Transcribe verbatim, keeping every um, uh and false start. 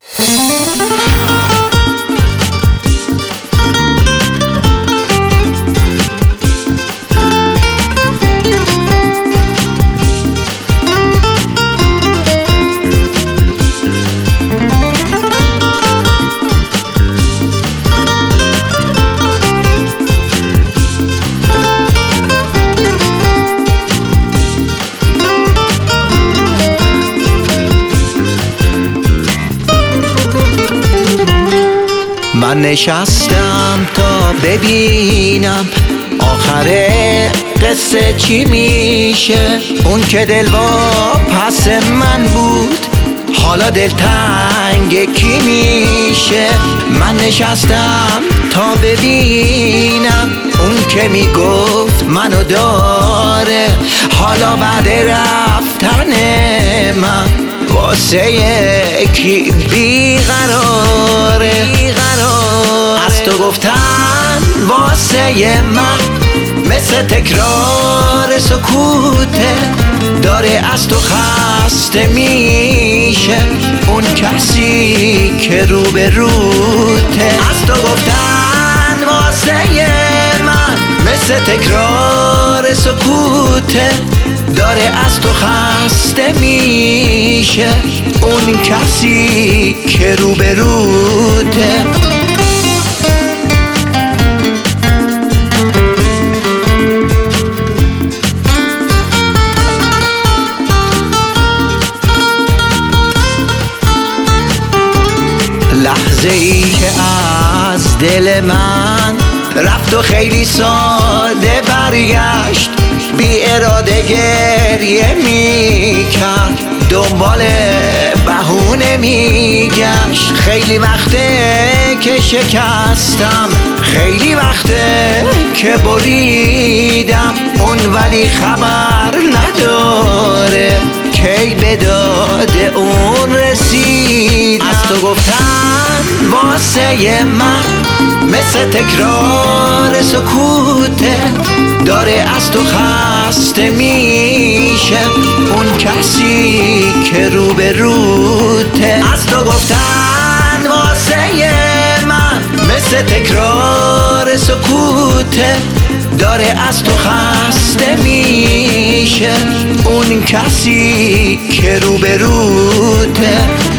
من نشستم تا ببینم آخر قصه چی میشه. اون که دل با پس من بود حالا دلتنگ کی میشه. من نشستم تا ببینم اون که میگفت منو داره حالا بعد رفتن من واسه یکی بیقراره. از تو گفتن واسه من مثل تکرار سکوته، داره از تو خسته میشه اون کسی که رو به روته. از تو گفتن واسه من مثل تکرار سکوته، داره از تو خسته میشه اون کسی که رو به روته. لحظه ای که از دل من رفت و خیلی ساده برگشت، بی اراده گریه میکرد دنبال بهونه میگشت. خیلی وقته که شکستم، خیلی وقته که بریدم، اون ولی خبر نداره کی به داد اون رسیدم. از تو گفتن واسه من مثل تکرار سکوته، داره از تو خسته میشه اون کسی که رو به روته. از تو گفتن واسه من مثل تکرار سکوته، داره از تو خسته میشه اون کسی که رو به روته.